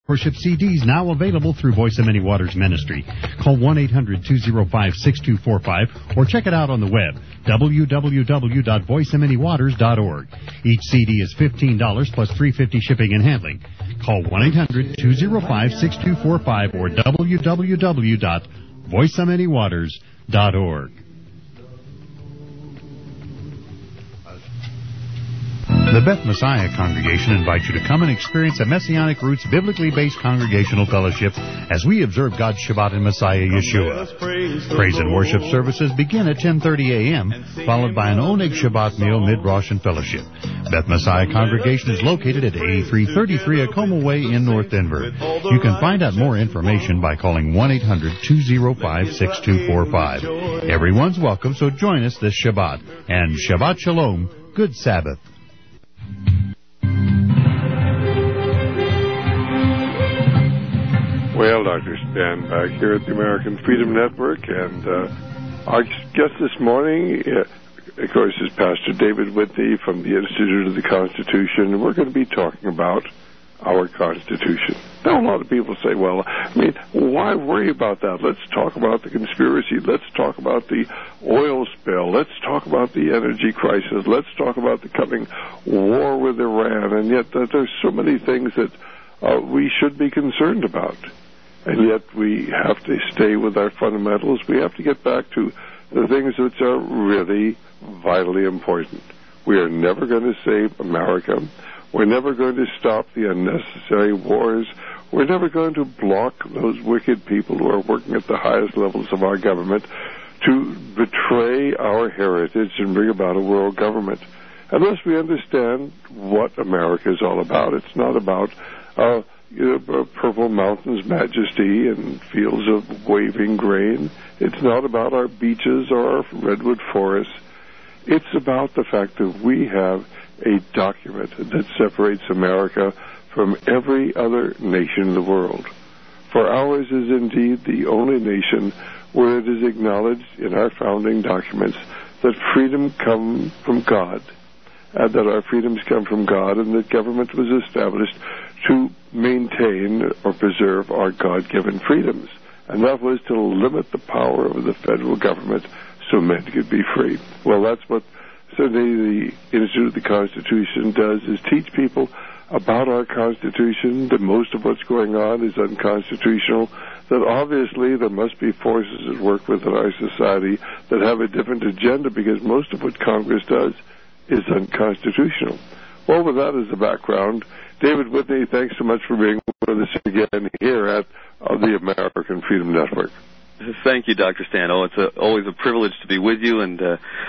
Worship CDs now available through Voice of Many Waters Ministry. Call 1-800-205-6245 or check it out on the web, www.voiceofmanywaters.org. Each CD is $15 plus $3.50 shipping and handling. Call 1-800-205-6245 or www.voiceofmanywaters.org. The Beth Messiah Congregation invites you to come and experience a Messianic Roots biblically based congregational fellowship as we observe God's Shabbat in Messiah Yeshua. Praise and worship services begin at 10:30 a.m., followed by an Oneg Shabbat meal mid-Rosh and fellowship. Beth Messiah Congregation is located at 8333 Acoma Way in North Denver. You can find out more information by calling 1-800-205-6245. Everyone's welcome, so join us this Shabbat. And Shabbat Shalom, good Sabbath. Well, Dr. Stan back here at the American Freedom Network, and our guest this morning, of course, is Pastor David Whitney from the Institute of the Constitution, and we're going to be talking about our Constitution. Now, a lot of people say, well, why worry about that? Let's talk about the conspiracy. Let's talk about the oil spill. Let's talk about the energy crisis. Let's talk about the coming war with Iran. And yet there's so many things that we should be concerned about. And yet we have to stay with our fundamentals. We have to get back to the things which are really vitally important. We are never going to save America. We're never going to stop the unnecessary wars. We're never going to block those wicked people who are working at the highest levels of our government to betray our heritage and bring about a world government. Unless we understand what America is all about. It's not about purple mountains, majesty, and fields of waving grain. It's not about our beaches or our redwood forests. It's about the fact that we have a document that separates America from every other nation in the world. For ours is indeed the only nation where it is acknowledged in our founding documents that freedom comes from God, and that our freedoms come from God, and that government was established to maintain or preserve our God-given freedoms. And that was to limit the power of the federal government so men could be free. Well, that's what certainly the Institute of the Constitution does, is teach people about our Constitution, that most of what's going on is unconstitutional, that obviously there must be forces at work within our society that have a different agenda, because most of what Congress does is unconstitutional. Well, with that as the background, David Whitney, thanks so much for being with us again here at the American Freedom Network. Thank you, Dr. Stan. It's always a privilege to be with you, and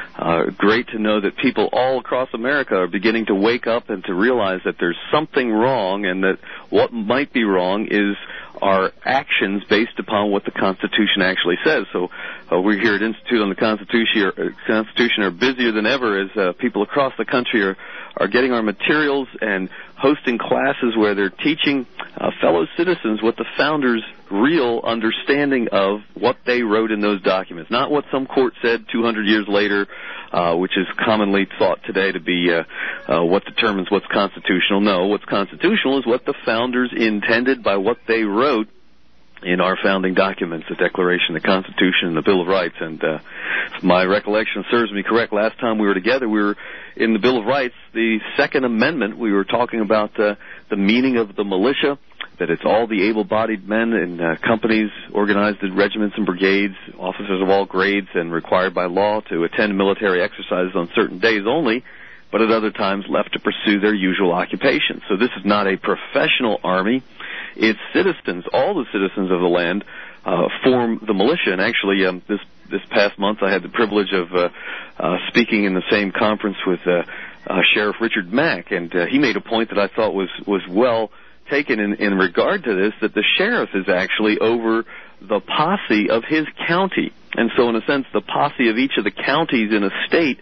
great to know that people all across America are beginning to wake up and to realize that there's something wrong, and that what might be wrong is our actions based upon what the Constitution actually says. So we here at Institute on the Constitution are busier than ever as people across the country are getting our materials and hosting classes where they're teaching fellow citizens what the founders' real understanding of what they wrote in those documents, not what some court said 200 years later, which is commonly thought today to be what determines what's constitutional. No, what's constitutional is what the founders intended by what they wrote in our founding documents, the Declaration, the Constitution, and the Bill of Rights. And if my recollection serves me correct, last time we were together, we were in the Bill of Rights, the Second Amendment. We were talking about the meaning of the militia, that it's all the able-bodied men in companies organized in regiments and brigades, officers of all grades, and required by law to attend military exercises on certain days only, but at other times left to pursue their usual occupation. So this is not a professional army. It's citizens, all the citizens of the land form the militia. And actually, this past month I had the privilege of speaking in the same conference with Sheriff Richard Mack, and he made a point that I thought was well taken in regard to this, that the sheriff is actually over the posse of his county. And so in a sense, the posse of each of the counties in a state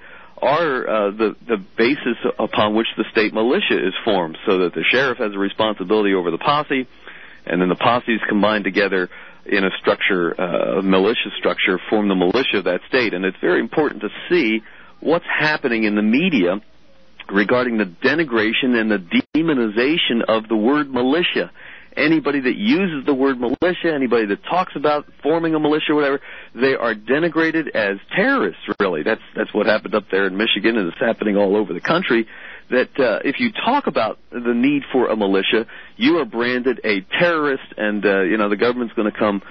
are the basis upon which the state militia is formed, so that the sheriff has a responsibility over the posse, and then the posses combined together in a structure, a militia structure, form the militia of that state. And it's very important to see what's happening in the media regarding the denigration and the demonization of the word militia. Anybody that uses the word militia, anybody that talks about forming a militia or whatever, they are denigrated as terrorists, really. That's what happened up there in Michigan, and it's happening all over the country, that if you talk about the need for a militia, you are branded a terrorist, and the government's going to come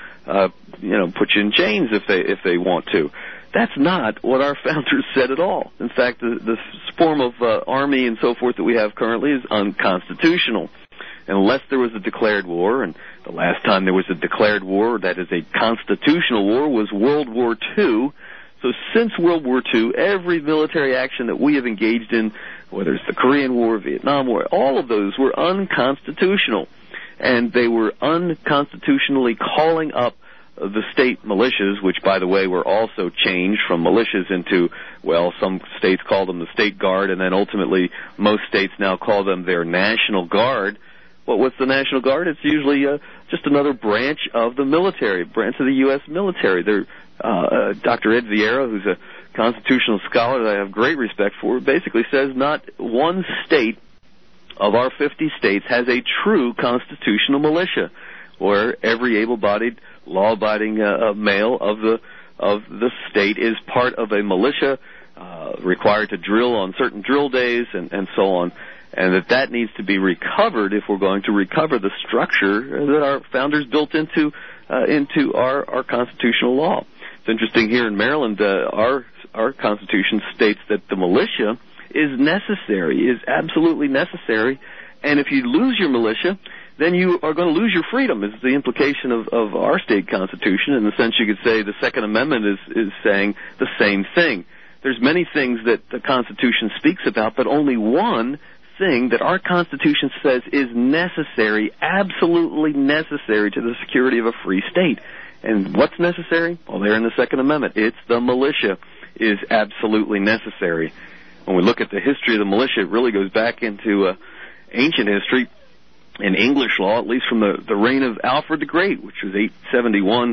put you in chains if they want to. That's not what our founders said at all. In fact, the form of army and so forth that we have currently is unconstitutional. Unless there was a declared war, and the last time there was a declared war, that is a constitutional war, was World War II. So since World War II, every military action that we have engaged in, whether it's the Korean War, Vietnam War, all of those were unconstitutional. And they were unconstitutionally calling up the state militias, which, by the way, were also changed from militias into, well, some states call them the State Guard, and then ultimately most states now call them their National Guard. Well, what's the National Guard? It's usually just another branch of the military, branch of the U.S. military. Dr. Ed Vieira, who's a constitutional scholar that I have great respect for, basically says not one state of our 50 states has a true constitutional militia, where every able-bodied, law-abiding male of the state is part of a militia, required to drill on certain drill days, and so on, and that needs to be recovered if we're going to recover the structure that our founders built into our constitutional law. It's interesting here in Maryland, our Constitution states that the militia is necessary, is absolutely necessary, and if you lose your militia, then you are going to lose your freedom, is the implication of our state constitution. In the sense, you could say the Second Amendment is saying the same thing. There's many things that the Constitution speaks about, but only one thing that our Constitution says is necessary, absolutely necessary to the security of a free state. And what's necessary? Well, there in the Second Amendment. It's the militia is absolutely necessary. When we look at the history of the militia, it really goes back into ancient history. In English law, at least from the reign of Alfred the Great, which was 871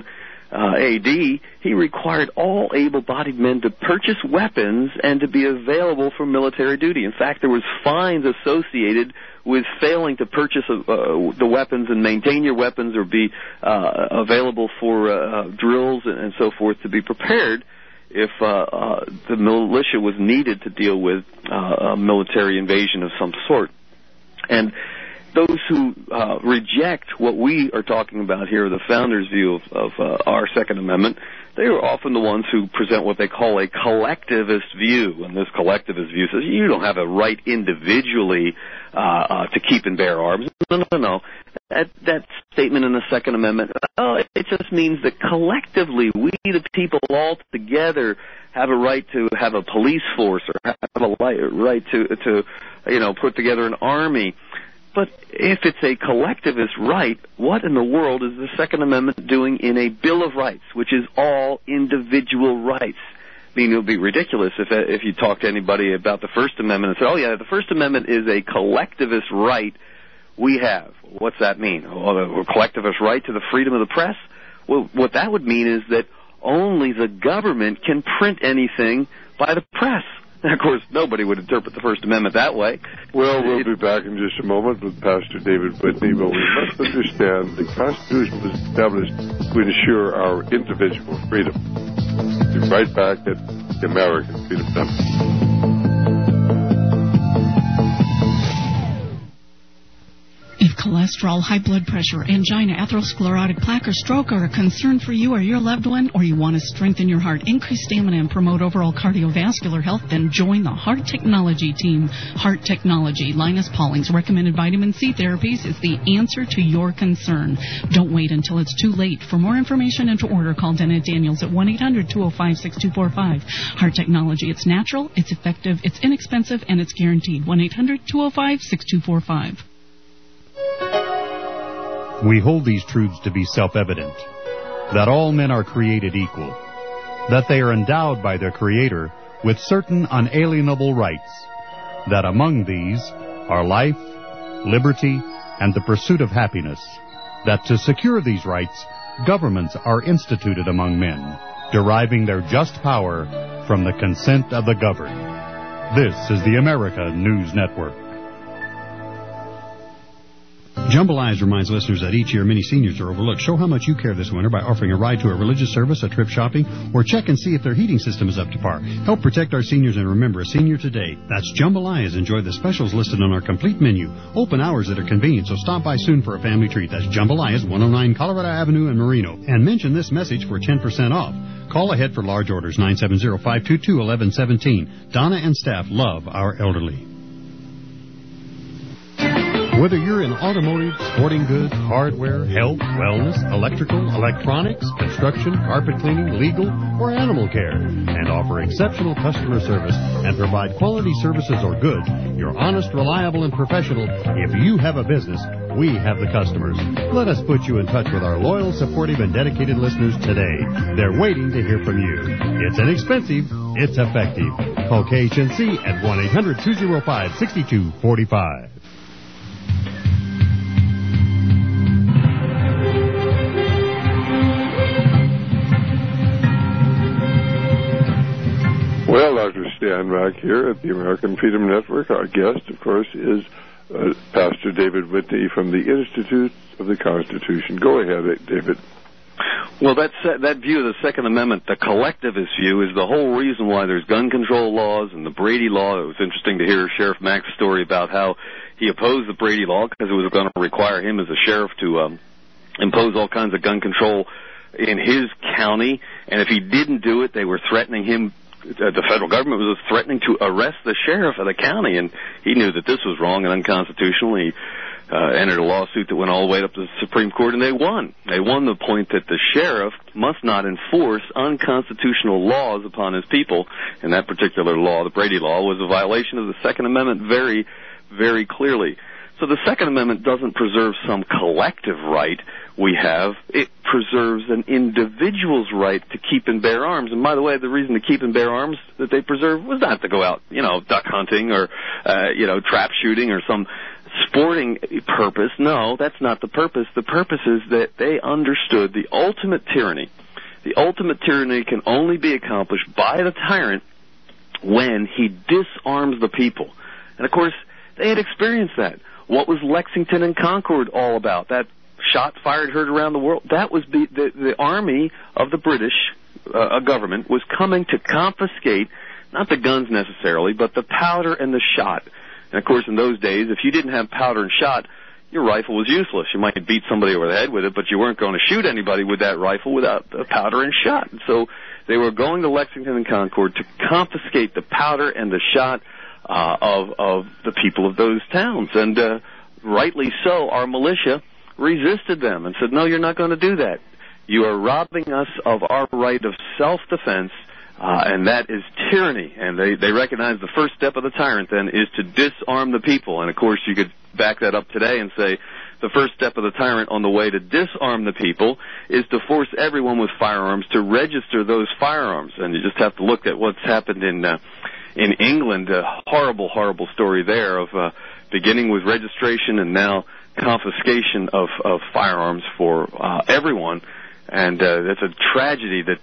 A.D., he required all able-bodied men to purchase weapons and to be available for military duty. In fact, there was fines associated with failing to purchase the weapons and maintain your weapons or be available for drills and so forth to be prepared if the militia was needed to deal with a military invasion of some sort. And those who reject what we are talking about here, the founders' view of our Second Amendment, they are often the ones who present what they call a collectivist view. And this collectivist view says you don't have a right individually to keep and bear arms. No. That statement in the Second Amendment, it just means that collectively we, the people, all together, have a right to have a police force or have a right to put together an army. But if it's a collectivist right, what in the world is the Second Amendment doing in a Bill of Rights, which is all individual rights? I mean, it would be ridiculous if you talk to anybody about the First Amendment and say, oh, yeah, the First Amendment is a collectivist right we have. What's that mean? A collectivist right to the freedom of the press? Well, what that would mean is that only the government can print anything by the press. And, of course, nobody would interpret the First Amendment that way. Well, we'll be back in just a moment with Pastor David Whitney, but we must understand the Constitution was established to ensure our individual freedom. We'll be right back at the American Freedom Network. If cholesterol, high blood pressure, angina, atherosclerotic plaque, or stroke are a concern for you or your loved one, or you want to strengthen your heart, increase stamina, and promote overall cardiovascular health, then join the Heart Technology team. Heart Technology, Linus Pauling's recommended vitamin C therapies, is the answer to your concern. Don't wait until it's too late. For more information and to order, call Dennett Daniels at 1-800-205-6245. Heart Technology, it's natural, it's effective, it's inexpensive, and it's guaranteed. 1-800-205-6245. We hold these truths to be self-evident, that all men are created equal, that they are endowed by their Creator with certain unalienable rights, that among these are life, liberty, and the pursuit of happiness, that to secure these rights, governments are instituted among men, deriving their just power from the consent of the governed. This is the America News Network. Jambalaya reminds listeners that each year many seniors are overlooked. Show how much you care this winter by offering a ride to a religious service, a trip shopping, or check and see if their heating system is up to par. Help protect our seniors and remember a senior today. That's Jambalaya. Enjoy the specials listed on our complete menu. Open hours that are convenient, so stop by soon for a family treat. That's Jambalaya, 109 Colorado Avenue in Marino. And mention this message for 10% off. Call ahead for large orders, 970-522-1117. Donna and staff love our elderly. Whether you're in automotive, sporting goods, hardware, health, wellness, electrical, electronics, construction, carpet cleaning, legal, or animal care, and offer exceptional customer service and provide quality services or goods, you're honest, reliable, and professional. If you have a business, we have the customers. Let us put you in touch with our loyal, supportive, and dedicated listeners today. They're waiting to hear from you. It's inexpensive. It's effective. Call KHNC at 1-800-205-6245. Well, Dr. Stan Mack here at the American Freedom Network. Our guest, of course, is Pastor David Whitney from the Institute of the Constitution. Go ahead, David. Well, that view of the Second Amendment, the collectivist view, is the whole reason why there's gun control laws and the Brady Law. It was interesting to hear Sheriff Mack's story about how he opposed the Brady Law because it was going to require him as a sheriff to impose all kinds of gun control in his county. And if he didn't do it, they were threatening him. The federal government was threatening to arrest the sheriff of the county, and he knew that this was wrong and unconstitutional. He entered a lawsuit that went all the way up to the Supreme Court, and they won. They won the point that the sheriff must not enforce unconstitutional laws upon his people, and that particular law, the Brady Law, was a violation of the Second Amendment very, very clearly. So the Second Amendment doesn't preserve some collective right we have. It preserves an individual's right to keep and bear arms. And by the way, the reason to keep and bear arms that they preserved was not to go out, duck hunting or, trap shooting or some sporting purpose. No, that's not the purpose. The purpose is that they understood the ultimate tyranny. The ultimate tyranny can only be accomplished by the tyrant when he disarms the people. And, of course, they had experienced that. What was Lexington and Concord all about? That shot fired, heard around the world. That was the army of the British government was coming to confiscate, not the guns necessarily, but the powder and the shot. And, of course, in those days, if you didn't have powder and shot, your rifle was useless. You might beat somebody over the head with it, but you weren't going to shoot anybody with that rifle without the powder and shot. And so they were going to Lexington and Concord to confiscate the powder and the shot of the people of those towns. And rightly so, our militia resisted them and said, no, you're not going to do that. You are robbing us of our right of self-defense, and that is tyranny. And they recognize the first step of the tyrant, then, is to disarm the people. And, of course, you could back that up today and say the first step of the tyrant on the way to disarm the people is to force everyone with firearms to register those firearms. And you just have to look at what's happened in England, a horrible, horrible story there of beginning with registration and now confiscation of firearms for everyone. And that's a tragedy that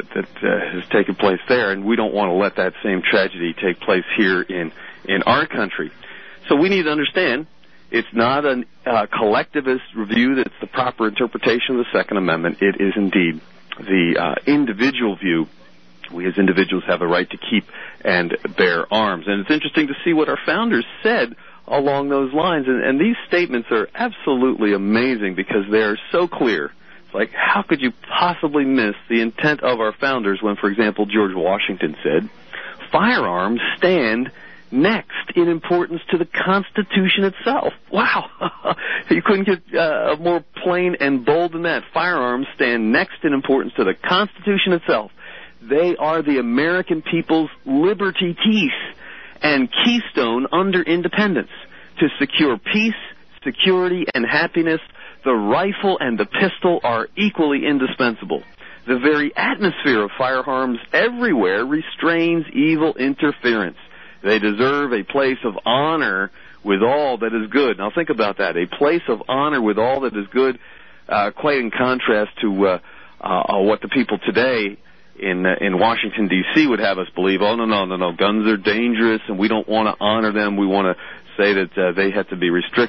has taken place there, and we don't want to let that same tragedy take place here in our country. So we need to understand it's not a collectivist review that's the proper interpretation of the Second Amendment. It is indeed the individual view. We as individuals have a right to keep and bear arms. And it's interesting to see what our founders said along those lines. And these statements are absolutely amazing because they are so clear. It's like, how could you possibly miss the intent of our founders when, for example, George Washington said, firearms stand next in importance to the Constitution itself. Wow. You couldn't get more plain and bold than that. Firearms stand next in importance to the Constitution itself. They are the American people's liberty teeth and keystone under independence. To secure peace, security, and happiness, the rifle and the pistol are equally indispensable. The very atmosphere of firearms everywhere restrains evil interference. They deserve a place of honor with all that is good. Now think about that, a place of honor with all that is good, quite in contrast to what the people today in Washington, D.C. would have us believe. Oh, no, guns are dangerous and we don't want to honor them. We want to say that they have to be restricted.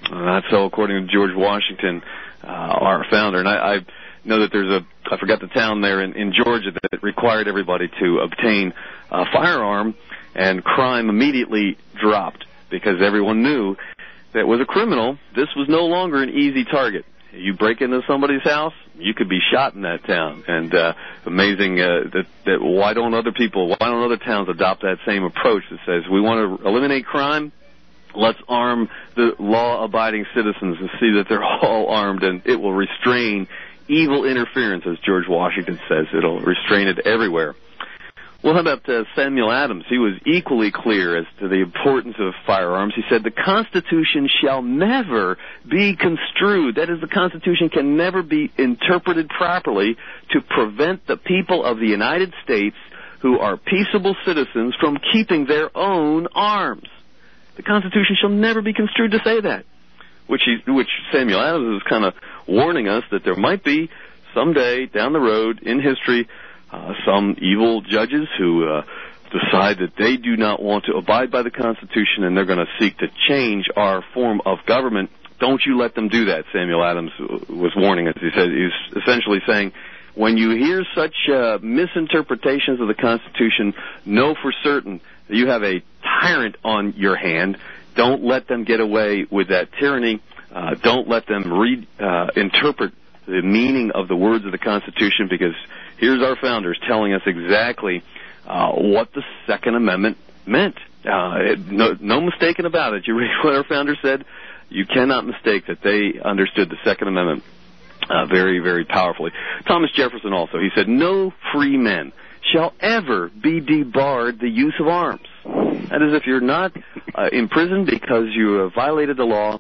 Not so, according to George Washington, our founder. And I know that there's I forgot the town there in Georgia that required everybody to obtain a firearm, and crime immediately dropped because everyone knew that was a criminal. This was no longer an easy target. You break into somebody's house, you could be shot in that town. And amazing that why don't other towns adopt that same approach that says we want to eliminate crime? Let's arm the law-abiding citizens and see that they're all armed, and it will restrain evil interference, as George Washington says. It'll restrain it everywhere. Well, how about Samuel Adams? He was equally clear as to the importance of firearms. He said, the Constitution shall never be construed. That is, the Constitution can never be interpreted properly to prevent the people of the United States who are peaceable citizens from keeping their own arms. The Constitution shall never be construed to say that, which Samuel Adams is kind of warning us that there might be someday down the road in history some evil judges who decide that they do not want to abide by the Constitution and they're going to seek to change our form of government. Don't you let them do that, Samuel Adams was warning us. He said, he's essentially saying, when you hear such misinterpretations of the Constitution, know for certain that you have a tyrant on your hand. Don't let them get away with that tyranny. Don't let them interpret the meaning of the words of the Constitution, because here's our founders telling us exactly what the Second Amendment meant. No mistaking about it. You read what our founders said, you cannot mistake that they understood the Second Amendment very, very powerfully. Thomas Jefferson also, he said, no free men shall ever be debarred the use of arms. That is, if you're not imprisoned because you have violated the law,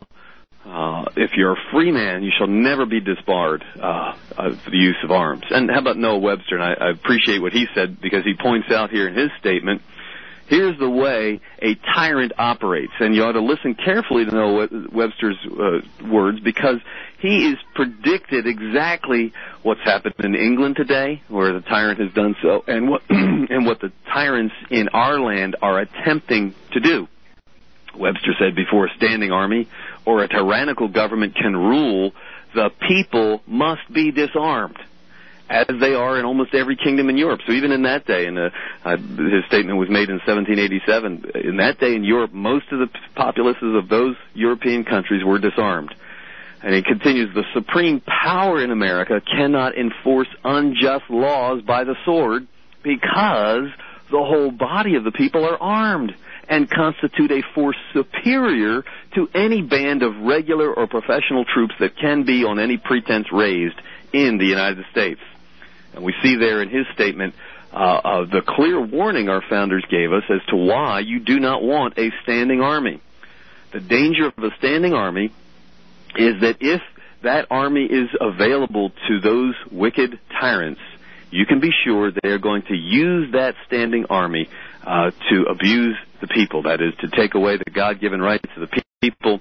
if you're a free man, you shall never be disbarred of the use of arms. And how about Noah Webster? And I appreciate what he said, because he points out here in his statement, here's the way a tyrant operates. And you ought to listen carefully to Noah Webster's words, because he is predicted exactly what's happened in England today, where the tyrant has done so, and what the tyrants in our land are attempting to do. Webster said, before a standing army or a tyrannical government can rule, the people must be disarmed, as they are in almost every kingdom in Europe. So even in that day, and his statement was made in 1787, in that day in Europe, most of the populaces of those European countries were disarmed. And he continues, the supreme power in America cannot enforce unjust laws by the sword, because the whole body of the people are armed and constitute a force superior to any band of regular or professional troops that can be on any pretense raised in the United States. And we see there in his statement the clear warning our founders gave us as to why you do not want a standing army. The danger of a standing army is that if that army is available to those wicked tyrants, you can be sure they are going to use that standing army to abuse the people. That is, to take away the God-given rights of the people,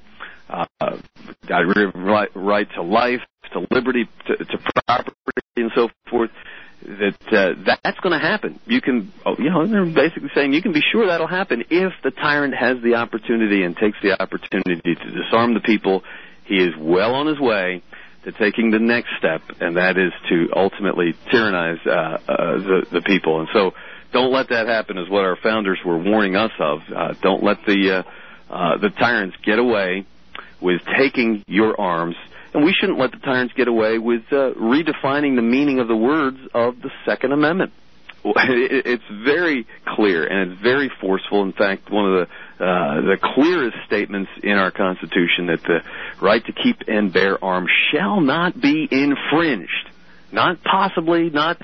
God-given right to life, to liberty, to property, and so forth. That's going to happen. They're basically saying you can be sure that'll happen if the tyrant has the opportunity and takes the opportunity to disarm the people. He is well on his way to taking the next step, and that is to ultimately tyrannize the people. And so don't let that happen, is what our founders were warning us of. Don't let the tyrants get away with taking your arms. And we shouldn't let the tyrants get away with redefining the meaning of the words of the Second Amendment. It's very clear, and it's very forceful. In fact, one of the clearest statements in our Constitution, that the right to keep and bear arms shall not be infringed. Not possibly, not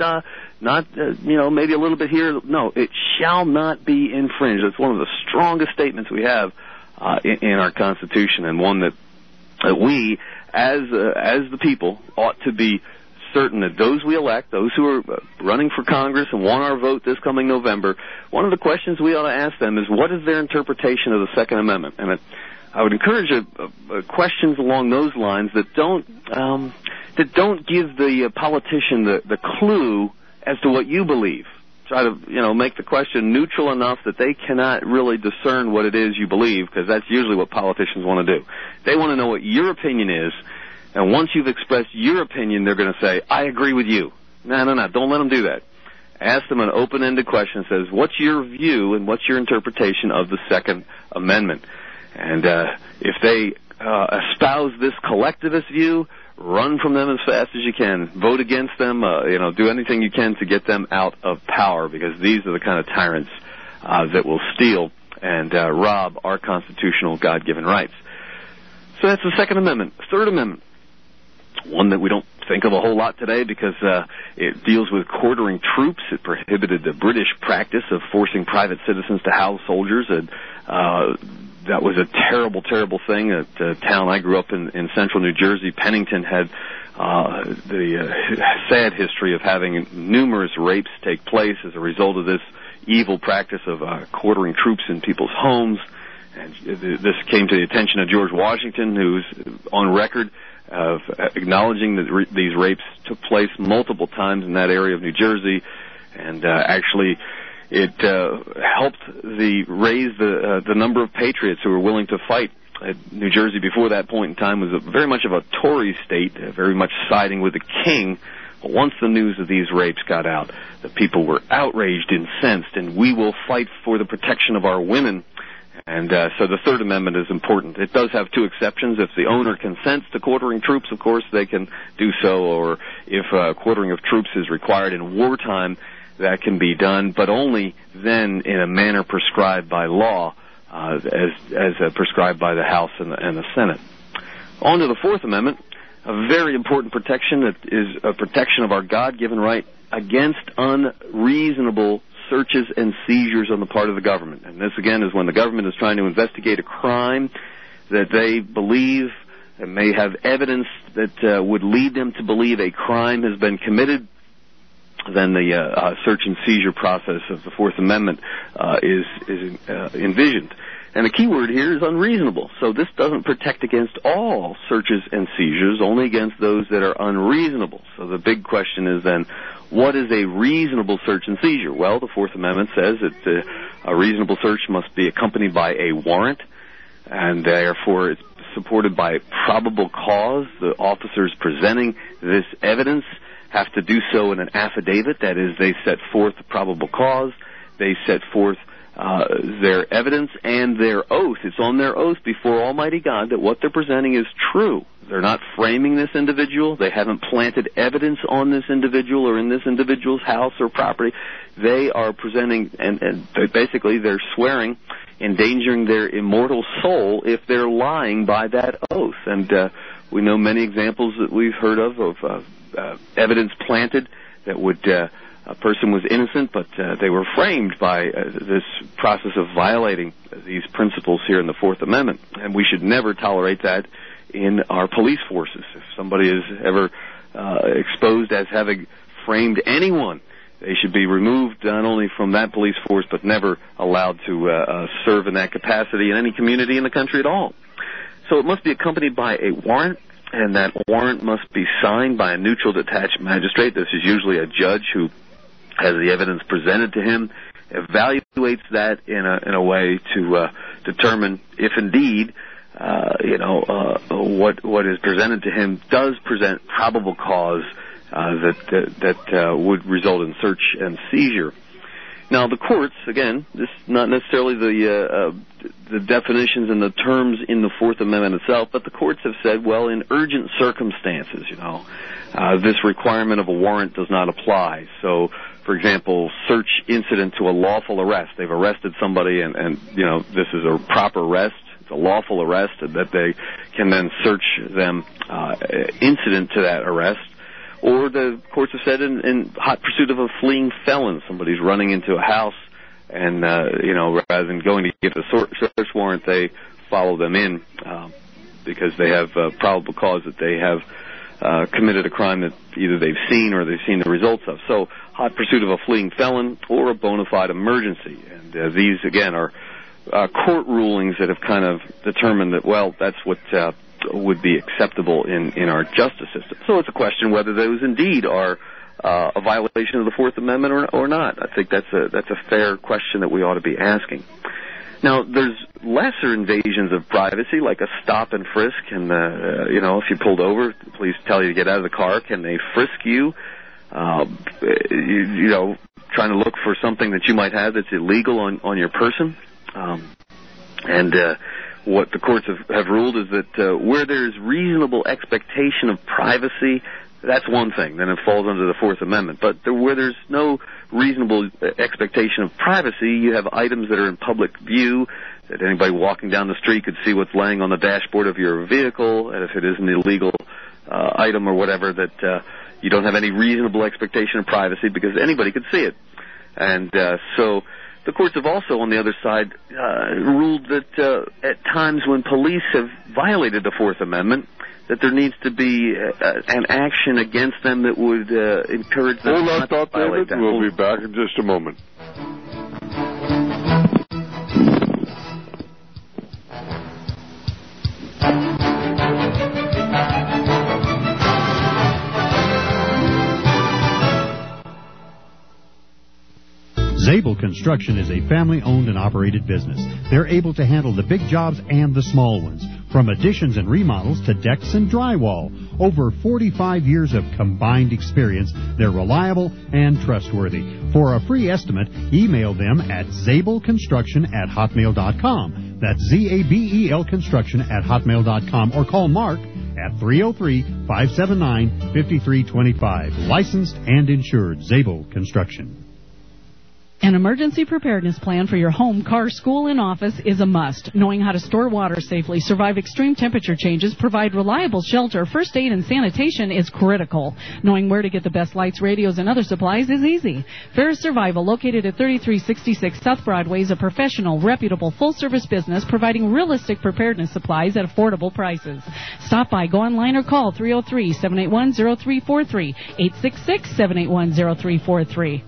maybe a little bit here. No, it shall not be infringed. It's one of the strongest statements we have in our Constitution, and one that we, as the people, ought to be certain that those we elect, those who are running for Congress and want our vote this coming November, one of the questions we ought to ask them is, what is their interpretation of the Second Amendment? And I would encourage questions along those lines that don't give the politician the clue as to what you believe. try to, make the question neutral enough that they cannot really discern what it is you believe, because that's usually what politicians want to do. They want to know what your opinion is, and once you've expressed your opinion, they're going to say, I agree with you. No, don't let them do that. Ask them an open-ended question that says, what's your view and what's your interpretation of the Second Amendment? And if they espouse this collectivist view, run from them as fast as you can. Vote against them. Do anything you can to get them out of power, because these are the kind of tyrants that will steal and rob our constitutional God-given rights. So that's the Second Amendment. Third Amendment, one that we don't think of a whole lot today because it deals with quartering troops. It prohibited the British practice of forcing private citizens to house soldiers, and that was a terrible, terrible thing. At the town I grew up in central New Jersey, Pennington, had the sad history of having numerous rapes take place as a result of this evil practice of quartering troops in people's homes. And this came to the attention of George Washington, who's on record of acknowledging that these rapes took place multiple times in that area of New Jersey, and actually it helped raise the number of patriots who were willing to fight. New Jersey before that point in time was very much of a Tory state, very much siding with the king. But once the news of these rapes got out, the people were outraged, incensed, and we will fight for the protection of our women. And so the Third Amendment is important. It does have two exceptions. If the owner consents to quartering troops, of course, they can do so. Or if quartering of troops is required in wartime, that can be done, but only then in a manner prescribed by law, as prescribed by the House and the Senate. On to the Fourth Amendment, a very important protection that is a protection of our God-given right against unreasonable searches and seizures on the part of the government. And this, again, is when the government is trying to investigate a crime that they believe and may have evidence that would lead them to believe a crime has been committed. Then the search and seizure process of the Fourth Amendment is envisioned. And the key word here is unreasonable. So this doesn't protect against all searches and seizures, only against those that are unreasonable. So the big question is then, what is a reasonable search and seizure? Well, the Fourth Amendment says that a reasonable search must be accompanied by a warrant, and therefore it's supported by probable cause. The officers presenting this evidence have to do so in an affidavit. That is, they set forth the probable cause, they set forth their evidence and their oath. It's on their oath before Almighty God that what they're presenting is true. They're not framing this individual. They haven't planted evidence on this individual or in this individual's house or property. They are presenting, and basically they're swearing, endangering their immortal soul if they're lying by that oath. And we know many examples that we've heard of evidence planted that would a person was innocent, but they were framed by this process of violating these principles here in the Fourth Amendment. And we should never tolerate that in our police forces. If somebody is ever exposed as having framed anyone, they should be removed not only from that police force, but never allowed to serve in that capacity in any community in the country at all. So it must be accompanied by a warrant, and that warrant must be signed by a neutral, detached magistrate. This is usually a judge who has the evidence presented to him, evaluates that in a way to determine if indeed what is presented to him does present probable cause that would result in search and seizure. Now, the courts, again, this is not necessarily the definitions and the terms in the Fourth Amendment itself, but the courts have said, well, in urgent circumstances, this requirement of a warrant does not apply. So, for example, search incident to a lawful arrest. They've arrested somebody, and this is a proper arrest. It's a lawful arrest, that they can then search them incident to that arrest. Or the courts have said in hot pursuit of a fleeing felon, somebody's running into a house, and rather than going to get a search warrant, they follow them in because they have probable cause that they have committed a crime that either they've seen or they've seen the results of. So, hot pursuit of a fleeing felon or a bona fide emergency, and these again are court rulings that have kind of determined that, well, that's what would be acceptable in our justice system. So it's a question whether those indeed are a violation of the Fourth Amendment or not? I think that's a fair question that we ought to be asking. Now, there's lesser invasions of privacy, like a stop and frisk, and if you pulled over, the police tell you to get out of the car. Can they frisk you? Trying to look for something that you might have that's illegal on your person. What the courts have ruled is that where there's reasonable expectation of privacy, that's one thing. Then it falls under the Fourth Amendment. But where there's no reasonable expectation of privacy, you have items that are in public view, that anybody walking down the street could see what's laying on the dashboard of your vehicle, and if it is an illegal item or whatever, that you don't have any reasonable expectation of privacy because anybody could see it. And so the courts have also, on the other side, ruled that at times when police have violated the Fourth Amendment, that there needs to be an action against them that would encourage them not to violate that. We'll be back in just a moment. Zabel Construction is a family-owned and operated business. They're able to handle the big jobs and the small ones, from additions and remodels to decks and drywall. Over 45 years of combined experience, they're reliable and trustworthy. For a free estimate, email them at zabelconstruction@hotmail.com. That's ZABEL construction@hotmail.com, or call Mark at 303-579-5325. Licensed and insured. Zabel Construction. An emergency preparedness plan for your home, car, school, and office is a must. Knowing how to store water safely, survive extreme temperature changes, provide reliable shelter, first aid, and sanitation is critical. Knowing where to get the best lights, radios, and other supplies is easy. Ferris Survival, located at 3366 South Broadway, is a professional, reputable, full-service business providing realistic preparedness supplies at affordable prices. Stop by, go online, or call 303-781-0343, 866-781-0343.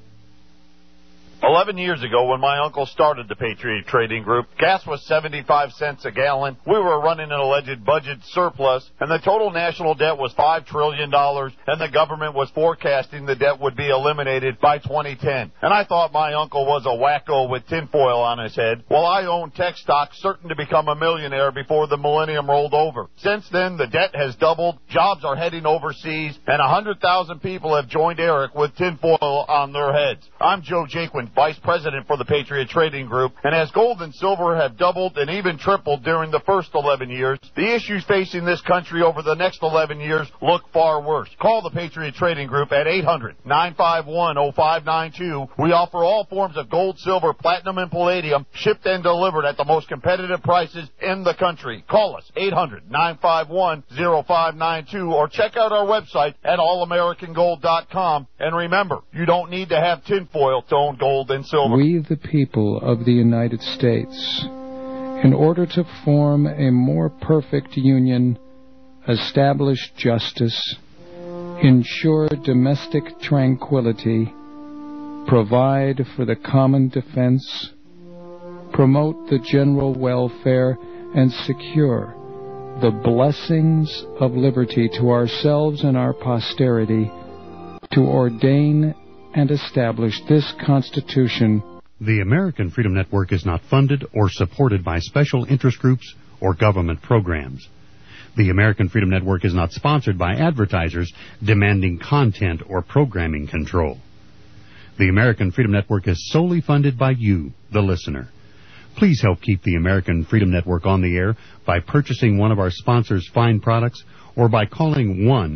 11 years ago, when my uncle started the Patriot Trading Group, gas was 75 cents a gallon. We were running an alleged budget surplus, and the total national debt was $5 trillion, and the government was forecasting the debt would be eliminated by 2010. And I thought my uncle was a wacko with tinfoil on his head. Well, I owned tech stock, certain to become a millionaire before the millennium rolled over. Since then, the debt has doubled, jobs are heading overseas, and 100,000 people have joined Eric with tinfoil on their heads. I'm Joe Jaquin, Vice President for the Patriot Trading Group, and as gold and silver have doubled and even tripled during the first 11 years, the issues facing this country over the next 11 years look far worse. Call the Patriot Trading Group at 800-951-0592. We offer all forms of gold, silver, platinum, and palladium, shipped and delivered at the most competitive prices in the country. Call us, 800-951-0592, or check out our website at allamericangold.com. And remember, you don't need to have tinfoil to own gold and silver. We, the people of the United States, in order to form a more perfect union, establish justice, ensure domestic tranquility, provide for the common defense, promote the general welfare, and secure the blessings of liberty to ourselves and our posterity, to ordain and establish this Constitution. The American Freedom Network is not funded or supported by special interest groups or government programs. The American Freedom Network is not sponsored by advertisers demanding content or programming control. The American Freedom Network is solely funded by you, the listener. Please help keep the American Freedom Network on the air by purchasing one of our sponsors' fine products, or by calling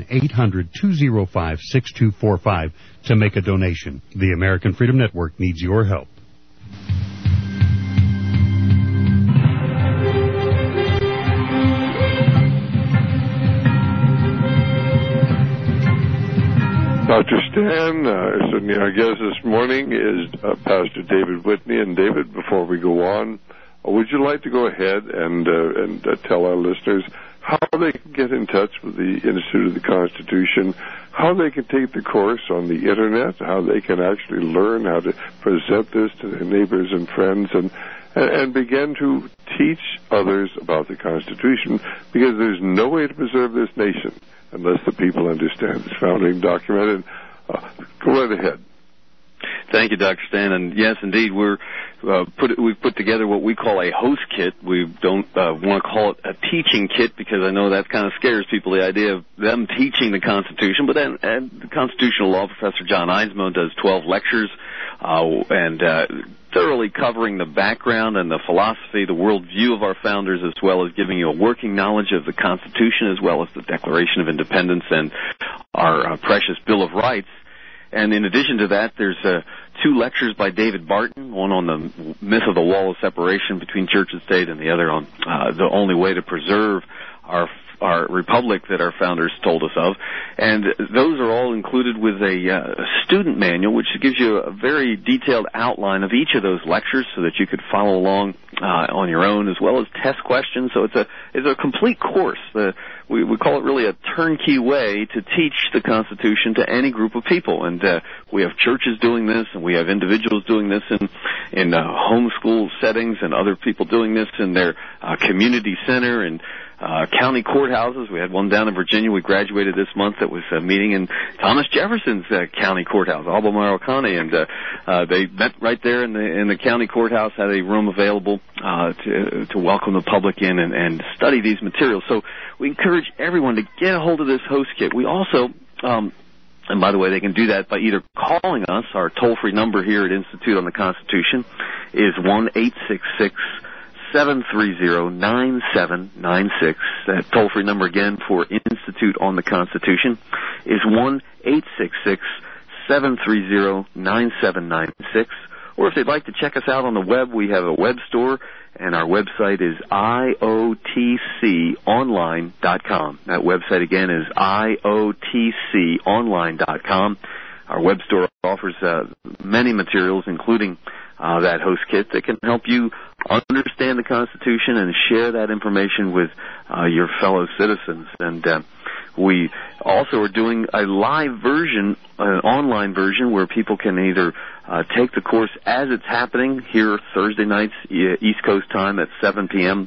1-800-205-6245 to make a donation. The American Freedom Network needs your help. Dr. Stan, certainly our guest this morning is Pastor David Whitney. And David, before we go on, would you like to go ahead and tell our listeners how they can get in touch with the Institute of the Constitution, how they can take the course on the Internet, how they can actually learn how to present this to their neighbors and friends, and begin to teach others about the Constitution, because there's no way to preserve this nation unless the people understand its founding document. And Go right ahead. Thank you, Dr. Stan. And yes, indeed, we've put together what we call a host kit. We don't want to call it a teaching kit because I know that kind of scares people, the idea of them teaching the Constitution. But then the constitutional law professor John Einsmoe does 12 lectures and thoroughly covering the background and the philosophy, the worldview of our founders, as well as giving you a working knowledge of the Constitution, as well as the Declaration of Independence and our precious Bill of Rights. And in addition to that, there's 2 lectures by David Barton, one on the myth of the wall of separation between church and state, and the other on the only way to preserve our republic that our founders told us of. And those are all included with a student manual, which gives you a very detailed outline of each of those lectures so that you could follow along on your own, as well as test questions. So it's a complete course. We call it really a turnkey way to teach the Constitution to any group of people. And we have churches doing this, and we have individuals doing this in homeschool settings, and other people doing this in their community center and county courthouses. We had one down in Virginia. We graduated this month that was meeting in Thomas Jefferson's county courthouse, Albemarle County, and they met right there in the county courthouse, had a room available to welcome the public in and study these materials. So we encourage everyone to get a hold of this host kit. We also and by the way, they can do that by either calling us. Our toll-free number here at Institute on the Constitution is 1-866-730-9796. That toll-free number again for Institute on the Constitution is 1-866-730-9796. Or if they'd like to check us out on the web, we have a web store, and our website is iotconline.com. That website again is iotconline.com. Our web store offers many materials, including that host kit that can help you understand the Constitution and share that information with your fellow citizens. And we also are doing a live version, an online version, where people can either take the course as it's happening here Thursday nights, East Coast time at 7 p.m.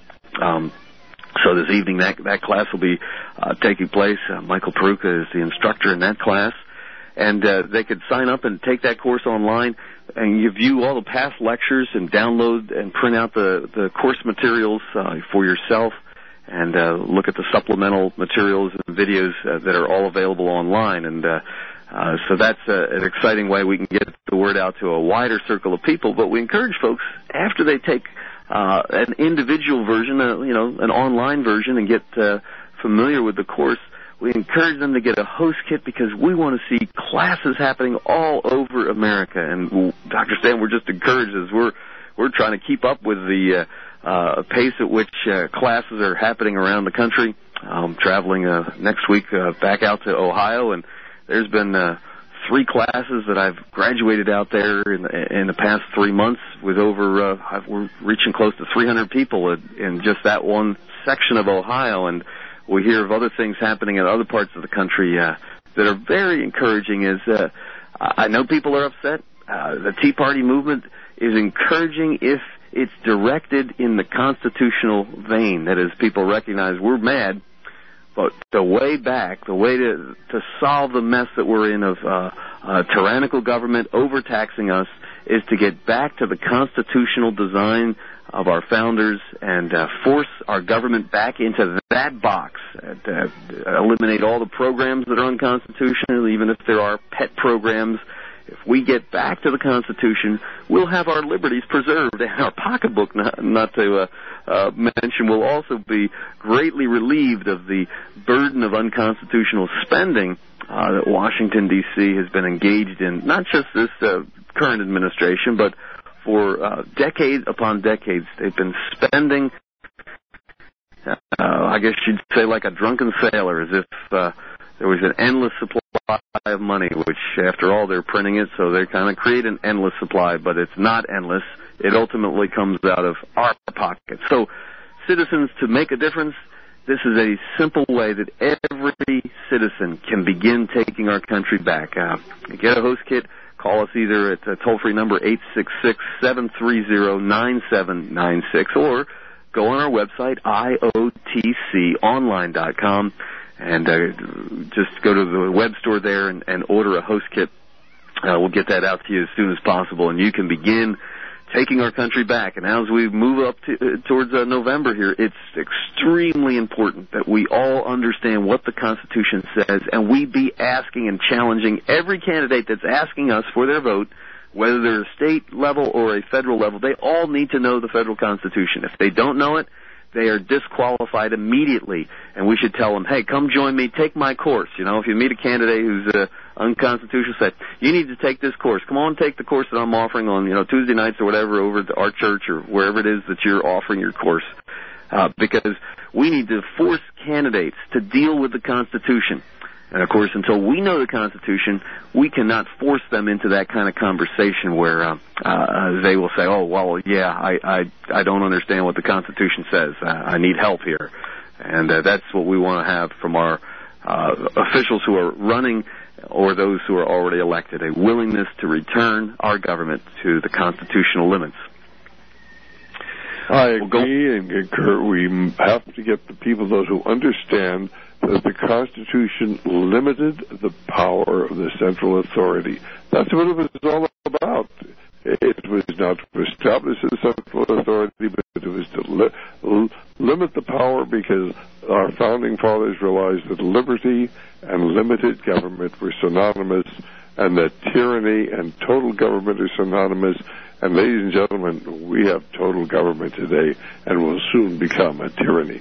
So this evening that class will be taking place. Michael Peruka is the instructor in that class. And they could sign up and take that course online, and you view all the past lectures and download and print out the course materials for yourself, and look at the supplemental materials and videos that are all available online. And so that's an exciting way we can get the word out to a wider circle of people. But we encourage folks, after they take an individual version, an online version, and get familiar with the course, we encourage them to get a host kit, because we want to see classes happening all over America. And Dr. Stan, we're just encouraged as we're trying to keep up with the pace at which classes are happening around the country. I'm traveling next week back out to Ohio, and there's been 3 classes that I've graduated out there in the past 3 months with over we're reaching close to 300 people in just that one section of Ohio. And we hear of other things happening in other parts of the country that are very encouraging. I know people are upset. The Tea Party movement is encouraging if it's directed in the constitutional vein. That is, people recognize we're mad, but the way back, the way to solve the mess that we're in of tyrannical government overtaxing us, is to get back to the constitutional design of our founders and force our government back into that box, eliminate all the programs that are unconstitutional, even if there are pet programs. If we get back to the Constitution, we'll have our liberties preserved, and our pocketbook, not to mention, will also be greatly relieved of the burden of unconstitutional spending that Washington, D.C. has been engaged in, not just this current administration, but for decades upon decades. They've been spending, I guess you'd say, like a drunken sailor, as if there was an endless supply of money, which, after all, they're printing it, so they kind of create an endless supply, but it's not endless. It ultimately comes out of our pockets. So, citizens, to make a difference, this is a simple way that every citizen can begin taking our country back. Get a host kit. Call us either at toll-free number 866-730-9796, or go on our website, iotconline.com, And just go to the web store there and order a host kit. We'll get that out to you as soon as possible, and you can begin taking our country back. And as we move up towards November here, it's extremely important that we all understand what the Constitution says, and we be asking and challenging every candidate that's asking us for their vote, whether they're a state level or a federal level. They all need to know the federal Constitution. If they don't know it, they are disqualified immediately, and we should tell them, hey, come join me, take my course. You know, if you meet a candidate who's unconstitutional, say, you need to take this course. Come on, take the course that I'm offering on, Tuesday nights or whatever over at our church or wherever it is that you're offering your course, because we need to force candidates to deal with the Constitution. And, of course, until we know the Constitution, we cannot force them into that kind of conversation where they will say, oh, well, yeah, I don't understand what the Constitution says. I need help here. And that's what we want to have from our officials who are running or those who are already elected, a willingness to return our government to the constitutional limits. I agree and concur. We have to get the people, those who understand that the Constitution limited the power of the central authority. That's what it was all about. It was not to establish a central authority, but it was to limit the power, because our founding fathers realized that liberty and limited government were synonymous, and that tyranny and total government are synonymous. And ladies and gentlemen, we have total government today and will soon become a tyranny.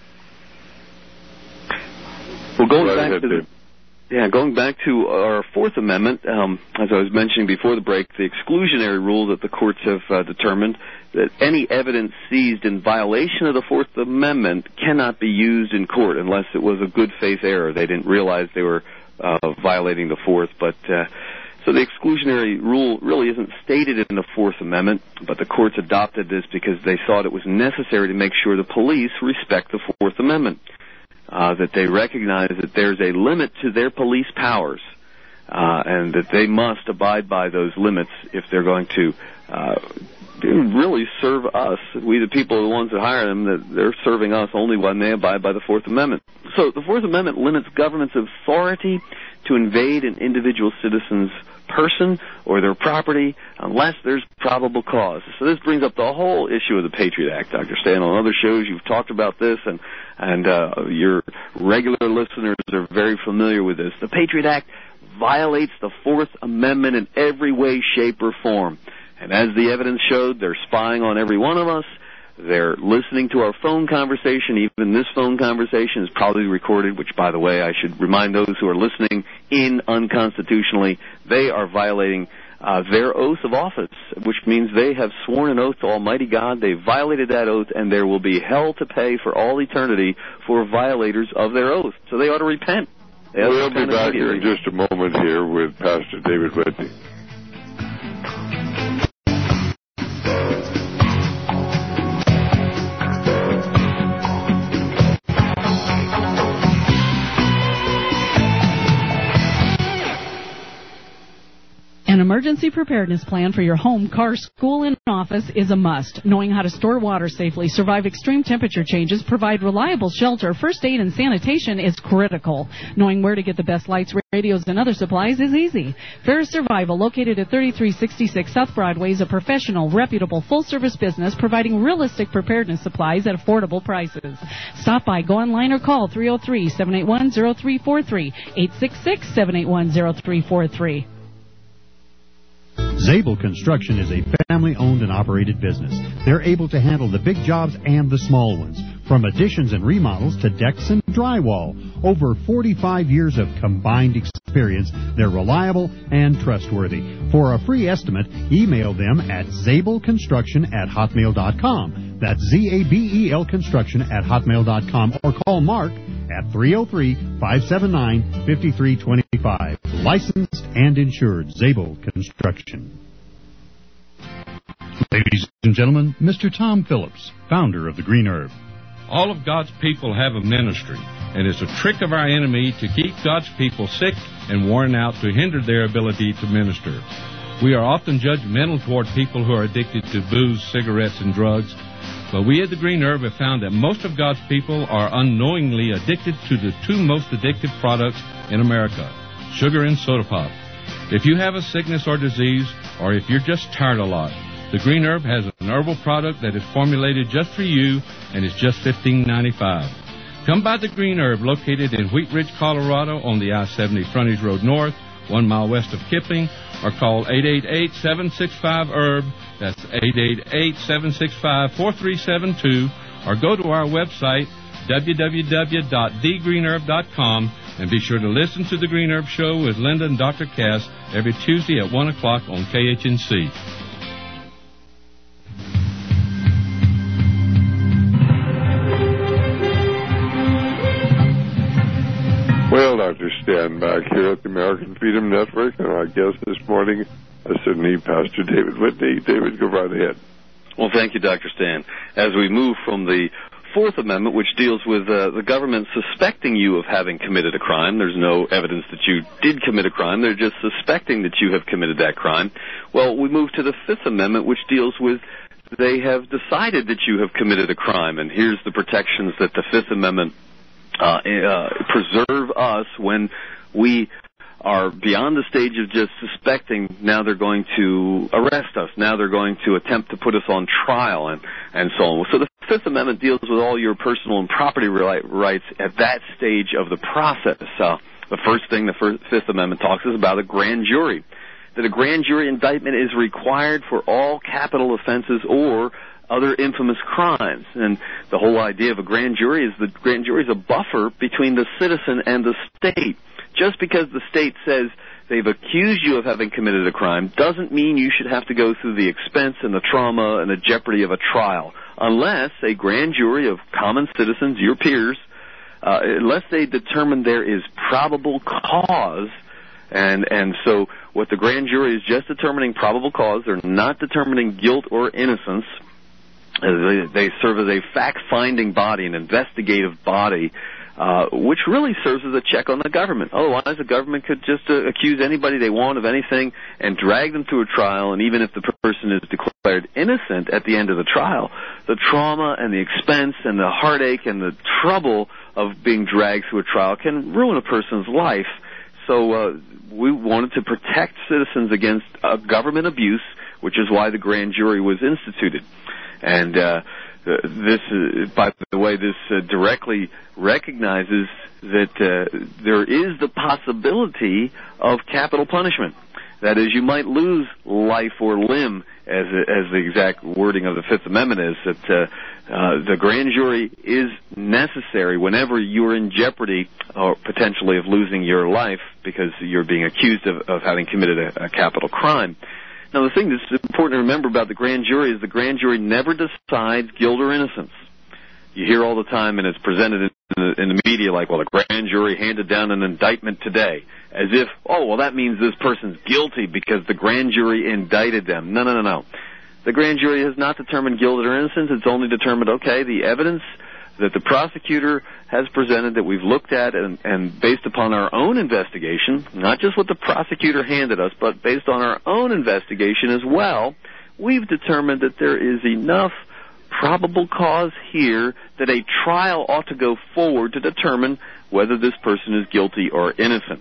Well, going back to our Fourth Amendment, as I was mentioning before the break, the exclusionary rule that the courts have determined that any evidence seized in violation of the Fourth Amendment cannot be used in court unless it was a good faith error. They didn't realize they were violating the Fourth, but so the exclusionary rule really isn't stated in the Fourth Amendment, but the courts adopted this because they thought it was necessary to make sure the police respect the Fourth Amendment. That they recognize that there's a limit to their police powers, and that they must abide by those limits if they're going to really serve us. We, the people, are the ones that hire them, that they're serving us only when they abide by the Fourth Amendment. So the Fourth Amendment limits government's authority to invade an individual citizen's person or their property unless there's probable cause. So this brings up the whole issue of the Patriot Act, Dr. Stan. On other shows you've talked about this, and your regular listeners are very familiar with this. The Patriot Act violates the Fourth Amendment in every way, shape, or form. And as the evidence showed, they're spying on every one of us. They're listening to our phone conversation. Even this phone conversation is probably recorded, which, by the way, I should remind those who are listening in unconstitutionally, they are violating their oath of office, which means they have sworn an oath to Almighty God. They violated that oath, and there will be hell to pay for all eternity for violators of their oath. So they ought to repent. We'll be back in just a moment here with Pastor David Whitney. An emergency preparedness plan for your home, car, school, and office is a must. Knowing how to store water safely, survive extreme temperature changes, provide reliable shelter, first aid, and sanitation is critical. Knowing where to get the best lights, radios, and other supplies is easy. Ferris Survival, located at 3366 South Broadway, is a professional, reputable, full-service business providing realistic preparedness supplies at affordable prices. Stop by, go online, or call 303-781-0343, 866-781-0343. Zabel Construction is a family-owned and operated business. They're able to handle the big jobs and the small ones, from additions and remodels to decks and drywall. Over 45 years of combined experience, they're reliable and trustworthy. For a free estimate, email them at zabelconstruction@hotmail.com. That's ZABEL construction@hotmail.com, or call Mark at 303-579-5325. Licensed and insured, Zabel Construction. Ladies and gentlemen, Mr. Tom Phillips, founder of the Green Herb. All of God's people have a ministry, and it's a trick of our enemy to keep God's people sick and worn out to hinder their ability to minister. We are often judgmental toward people who are addicted to booze, cigarettes, and drugs, But we at the Green Herb have found that most of God's people are unknowingly addicted to the two most addictive products in America, sugar and soda pop. If you have a sickness or disease, or if you're just tired a lot, the Green Herb has an herbal product that is formulated just for you, and it's just $15.95. Come by the Green Herb, located in Wheat Ridge, Colorado, on the I-70 Frontage Road North, 1 mile west of Kipping, or call 888-765-HERB. That's 888-765-4372, or go to our website, www.thegreenherb.com, and be sure to listen to The Green Herb Show with Linda and Dr. Cass every Tuesday at 1 o'clock on KHNC. Well, Dr. Stan, back here at the American Freedom Network, and our guest this morning is certainly Pastor David Whitney. David, go right ahead. Well, thank you, Dr. Stan. As we move from the Fourth Amendment, which deals with the government suspecting you of having committed a crime. There's no evidence that you did commit a crime. They're just suspecting that you have committed that crime. Well, we move to the Fifth Amendment, which deals with they have decided that you have committed a crime. And here's the protections that the Fifth Amendment preserve us when we are beyond the stage of just suspecting. Now they're going to arrest us. Now they're going to attempt to put us on trial and so on. So the Fifth Amendment deals with all your personal and property rights at that stage of the process. The first thing the Fifth Amendment talks is about a grand jury. That a grand jury indictment is required for all capital offenses or other infamous crimes. And the whole idea of a grand jury is the grand jury is a buffer between the citizen and the state. Just because the state says they've accused you of having committed a crime doesn't mean you should have to go through the expense and the trauma and the jeopardy of a trial, unless a grand jury of common citizens, your peers, unless they determine there is probable cause. And so what the grand jury is just determining probable cause. They're not determining guilt or innocence. They serve as a fact-finding body, an investigative body, which really serves as a check on the government. Otherwise, the government could just accuse anybody they want of anything and drag them to a trial, and even if the person is declared innocent at the end of the trial, the trauma and the expense and the heartache and the trouble of being dragged through a trial can ruin a person's life. So we wanted to protect citizens against government abuse, which is why the grand jury was instituted. And this, by the way, this directly recognizes that there is the possibility of capital punishment. That is, you might lose life or limb, as the exact wording of the Fifth Amendment is, that the grand jury is necessary whenever you're in jeopardy or potentially of losing your life because you're being accused of having committed a capital crime. Now, the thing that's important to remember about the grand jury is the grand jury never decides guilt or innocence. You hear all the time, and it's presented in the media like, well, the grand jury handed down an indictment today, as if, oh, well, that means this person's guilty because the grand jury indicted them. No. The grand jury has not determined guilt or innocence. It's only determined, okay, the evidence that the prosecutor has presented that we've looked at and based upon our own investigation, not just what the prosecutor handed us, but based on our own investigation as well, we've determined that there is enough probable cause here that a trial ought to go forward to determine whether this person is guilty or innocent.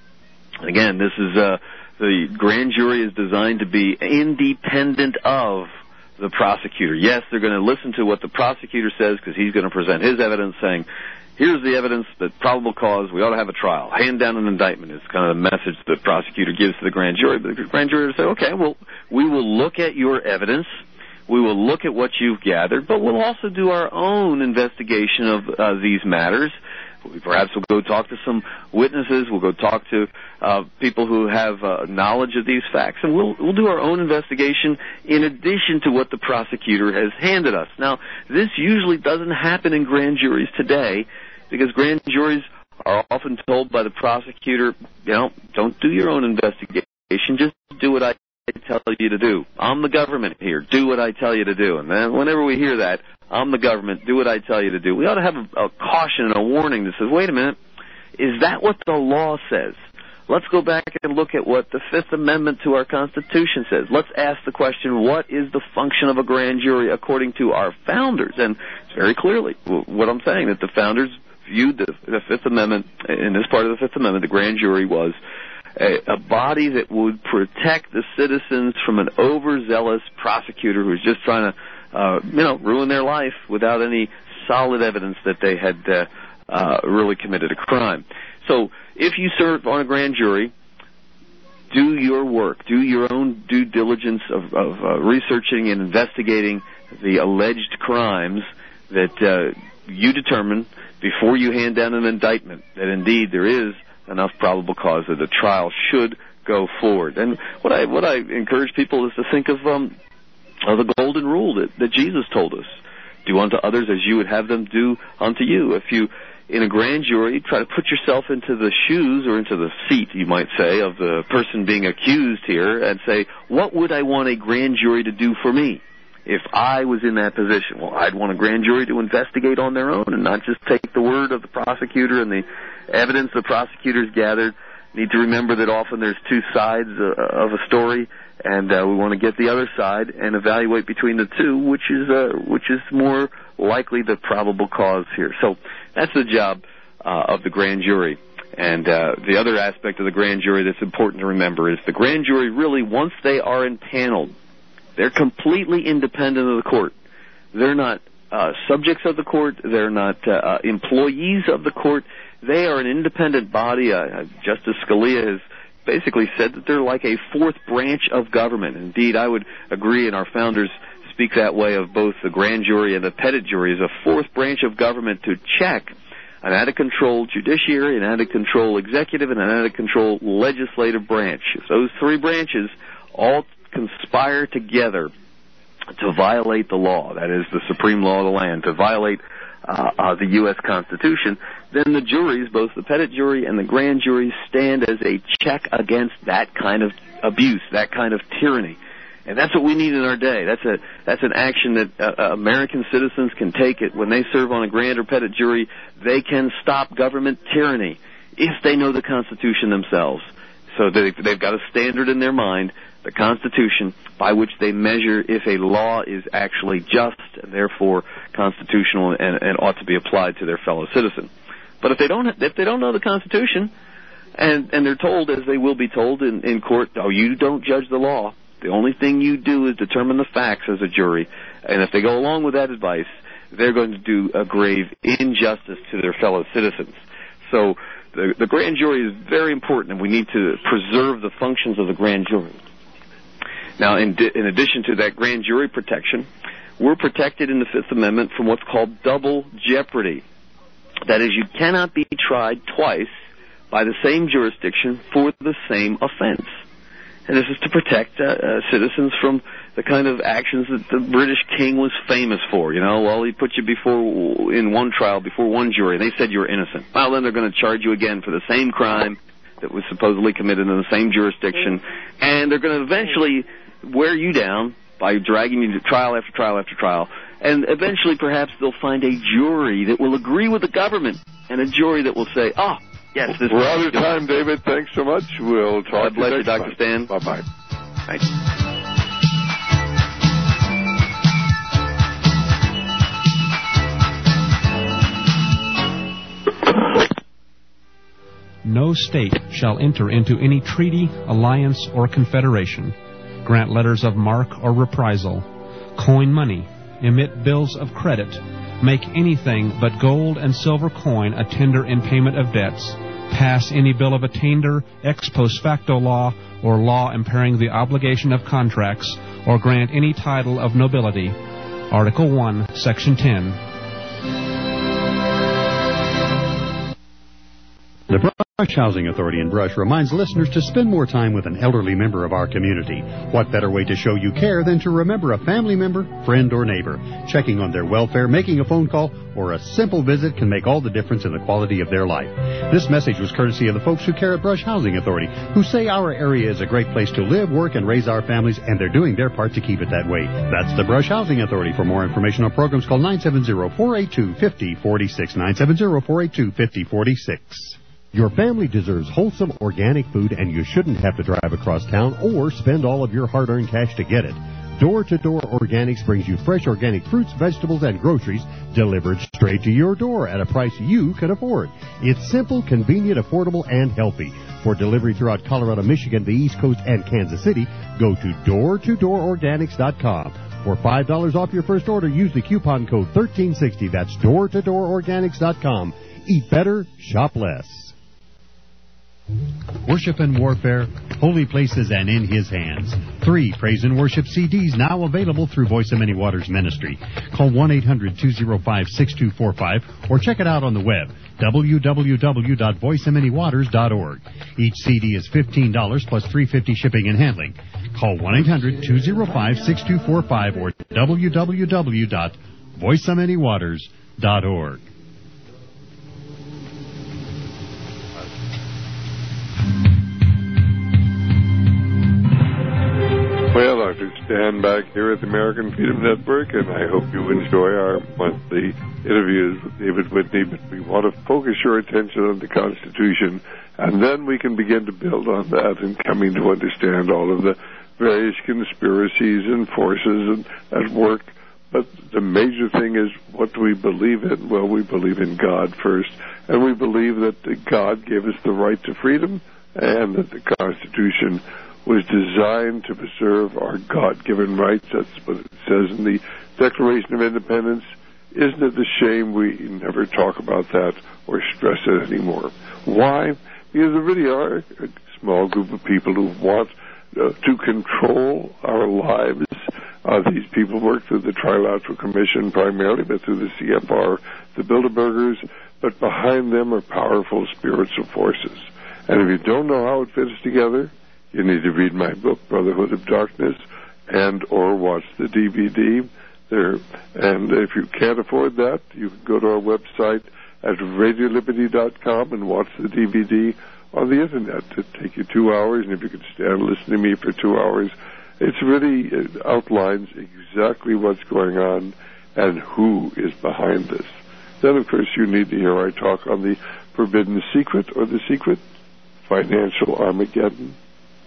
Again, this is the grand jury is designed to be independent of the prosecutor. Yes, they're going to listen to what the prosecutor says because he's going to present his evidence saying, here's the evidence that probable cause, we ought to have a trial. Hand down an indictment is kind of the message the prosecutor gives to the grand jury. But the grand jury will say, okay, well, we will look at your evidence. We will look at what you've gathered, but we'll also do our own investigation of these matters. Perhaps we'll go talk to some witnesses. We'll go talk to people who have knowledge of these facts, and we'll do our own investigation in addition to what the prosecutor has handed us. Now, this usually doesn't happen in grand juries today because grand juries are often told by the prosecutor, don't do your own investigation. Just do what I tell you to do. I'm the government here. Do what I tell you to do. And then whenever we hear that, I'm the government, do what I tell you to do, we ought to have a caution and a warning that says, wait a minute, is that what the law says? let's go back and look at what the Fifth Amendment to our Constitution says. Let's ask the question, what is the function of a grand jury according to our founders? And it's very clearly what I'm saying, that the founders viewed the Fifth Amendment, in this part of the Fifth Amendment, the grand jury was a body that would protect the citizens from an overzealous prosecutor who's just trying to, ruin their life without any solid evidence that they had really committed a crime. So if you serve on a grand jury, do your work, do your own due diligence of researching and investigating the alleged crimes that you determine before you hand down an indictment, that indeed there is enough probable cause that the trial should go forward. And what I encourage people is to think of the golden rule that Jesus told us: do unto others as you would have them do unto you. If you, in a grand jury, try to put yourself into the shoes, or into the seat, you might say, of the person being accused here, and say, what would I want a grand jury to do for me if I was in that position? Well, I'd want a grand jury to investigate on their own and not just take the word of the prosecutor and the evidence the prosecutors gathered. Need to remember that often there's two sides of a story, and we want to get the other side and evaluate between the two, which is more likely the probable cause here. So that's the job of the grand jury. And the other aspect of the grand jury that's important to remember is the grand jury really, once they are impaneled, they're completely independent of the court. They're not subjects of the court. They're not employees of the court. They are an independent body. Justice Scalia has basically said that they're like a fourth branch of government. Indeed, I would agree, and our founders speak that way of both the grand jury and the petit jury, as a fourth branch of government to check an out-of-control judiciary, an out-of-control executive, and an out-of-control legislative branch. If those three branches all conspire together to violate the law, that is the supreme law of the land, to violate the U.S. Constitution, then the juries, both the petit jury and the grand jury, stand as a check against that kind of abuse, that kind of tyranny. And that's what we need in our day. That's an action that American citizens can take it when they serve on a grand or petit jury. They can stop government tyranny if they know the Constitution themselves. So they've got a standard in their mind, the Constitution, by which they measure if a law is actually just and therefore constitutional and ought to be applied to their fellow citizen. But if they don't know the Constitution, and they're told, as they will be told in court, oh, you don't judge the law. The only thing you do is determine the facts as a jury. And if they go along with that advice, they're going to do a grave injustice to their fellow citizens. So the grand jury is very important, and we need to preserve the functions of the grand jury. Now, in addition to that grand jury protection, we're protected in the Fifth Amendment from what's called double jeopardy. That is, you cannot be tried twice by the same jurisdiction for the same offense. And this is to protect citizens from the kind of actions that the British king was famous for. Well, he put you in one trial before one jury, and they said you were innocent. Well, then they're going to charge you again for the same crime that was supposedly committed in the same jurisdiction, and they're going to eventually wear you down by dragging you to trial after trial after trial, and eventually perhaps they'll find a jury that will agree with the government, and a jury that will say, oh, yes, this We're out of time, David. Thanks so much. We'll talk to you next time. Dr. Stan. Bye-bye. Thanks. No state shall enter into any treaty, alliance, or confederation, grant letters of marque or reprisal, coin money, emit bills of credit, make anything but gold and silver coin a tender in payment of debts, pass any bill of attainder, ex post facto law, or law impairing the obligation of contracts, or grant any title of nobility. Article 1, Section 10. The Brush Housing Authority in Brush reminds listeners to spend more time with an elderly member of our community. What better way to show you care than to remember a family member, friend, or neighbor? Checking on their welfare, making a phone call, or a simple visit can make all the difference in the quality of their life. This message was courtesy of the folks who care at Brush Housing Authority, who say our area is a great place to live, work, and raise our families, and they're doing their part to keep it that way. That's the Brush Housing Authority. For more information on programs, call 970-482-5046, 970-482-5046. Your family deserves wholesome organic food, and you shouldn't have to drive across town or spend all of your hard-earned cash to get it. Door-to-Door Organics brings you fresh organic fruits, vegetables, and groceries delivered straight to your door at a price you can afford. It's simple, convenient, affordable, and healthy. For delivery throughout Colorado, Michigan, the East Coast, and Kansas City, go to doortodoororganics.com. For $5 off your first order, use the coupon code 1360. That's doortodoororganics.com. Eat better, shop less. Worship and Warfare, Holy Places and In His Hands. 3 praise and worship CDs now available through Voice of Many Waters Ministry. Call 1-800-205-6245 or check it out on the web, www.voiceofmanywaters.org. Each CD is $15 plus $3.50 shipping and handling. Call 1-800-205-6245 or www.voiceofmanywaters.org. Well, Dr. Stan back here at the American Freedom Network, and I hope you enjoy our monthly interviews with David Whitney, but we want to focus your attention on the Constitution, and then we can begin to build on that and coming to understand all of the various conspiracies and forces at work. But the major thing is, what do we believe in? Well, we believe in God first, and we believe that God gave us the right to freedom, and that the Constitution was designed to preserve our God-given rights. That's what it says in the Declaration of Independence. Isn't it a shame we never talk about that or stress it anymore? Why? Because there really are a small group of people who want to control our lives. These people work through the Trilateral Commission primarily, but through the CFR, the Bilderbergers, but behind them are powerful spiritual forces. And if you don't know how it fits together, you need to read my book, Brotherhood of Darkness, and or watch the DVD there. And if you can't afford that, you can go to our website at radioliberty.com and watch the DVD on the Internet. It'll take you 2 hours, and if you can stand listening to me for 2 hours, it outlines exactly what's going on and who is behind this. Then, of course, you need to hear our talk on the Forbidden Secret or the Secret, Financial Armageddon,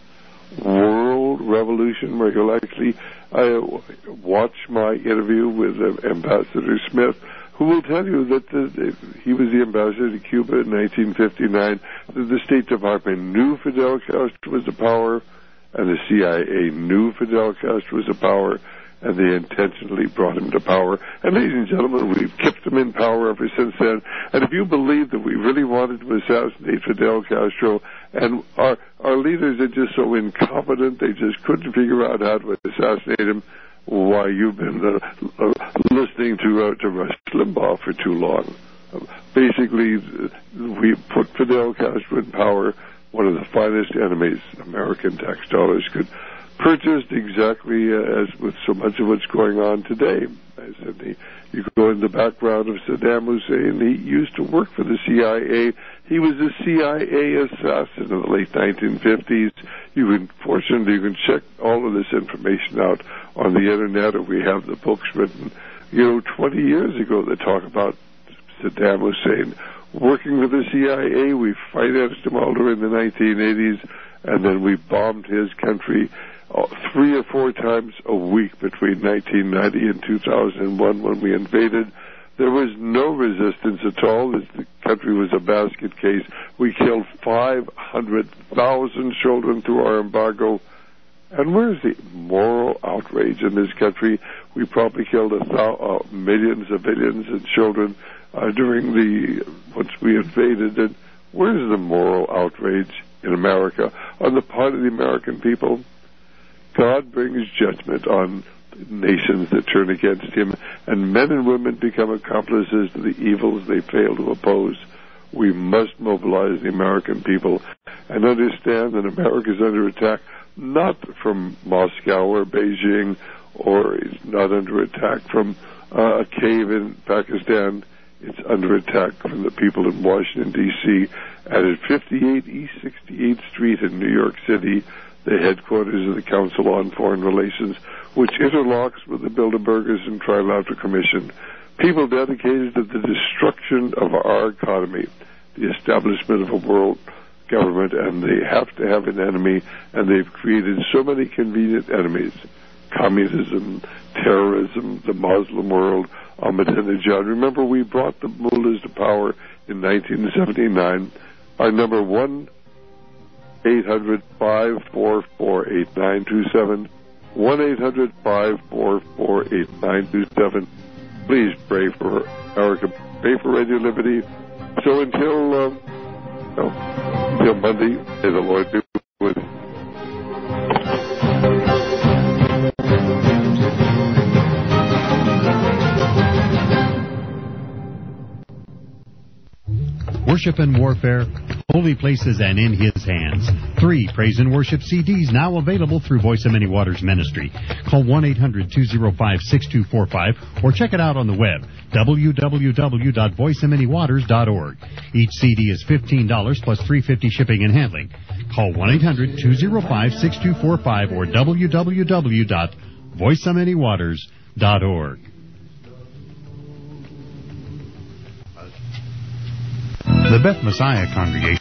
World Revolution, where you'll actually watch my interview with Ambassador Smith, who will tell you that he was the ambassador to Cuba in 1959, that the State Department knew Fidel Castro was the power, and the CIA knew Fidel Castro was the power, and they intentionally brought him to power. And ladies and gentlemen, we've kept him in power ever since then. And if you believe that we really wanted to assassinate Fidel Castro, and our leaders are just so incompetent, they just couldn't figure out how to assassinate him, why, you've been listening to Rush Limbaugh for too long. Basically, we put Fidel Castro in power, one of the finest enemies American tax dollars could purchased, exactly as with so much of what's going on today. I said, you go in the background of Saddam Hussein. He used to work for the CIA. He was a CIA assassin in the late 1950s. Fortunately, you can check all of this information out on the Internet, or we have the books written, 20 years ago that talk about Saddam Hussein working with the CIA. We financed him all during the 1980s, and then we bombed his country 3 or 4 times a week between 1990 and 2001 when we invaded. There was no resistance at all. The country was a basket case. We killed 500,000 children through our embargo. And where's the moral outrage in this country? We probably killed millions of billions of children once we invaded. And where's the moral outrage in America on the part of the American people? God brings judgment on nations that turn against him, and men and women become accomplices to the evils they fail to oppose. We must mobilize the American people and understand that America is under attack, not from Moscow or Beijing, or it's not under attack from a cave in Pakistan. It's under attack from the people in Washington, D.C., and at 58 East 68th Street in New York City, the headquarters of the Council on Foreign Relations, which interlocks with the Bilderbergers and Trilateral Commission. People dedicated to the destruction of our economy. the establishment of a world government, and they have to have an enemy, and they've created so many convenient enemies. Communism, terrorism, the Muslim world, Ahmadinejad. Remember, we brought the mullahs to power in 1979. Our number 1-800-544-8927. 1-800-544-8927. Please pray for America. Pray for Radio Liberty. So until Monday, may the Lord be with you. Worship and Warfare, Holy Places and in His Hands. 3 praise and worship CDs now available through Voice of Many Waters Ministry. Call 1-800-205-6245 or check it out on the web, www.voiceofmanywaters.org. Each CD is $15 plus $3.50 shipping and handling. Call 1-800-205-6245 or www.voiceofmanywaters.org. The Beth Messiah Congregation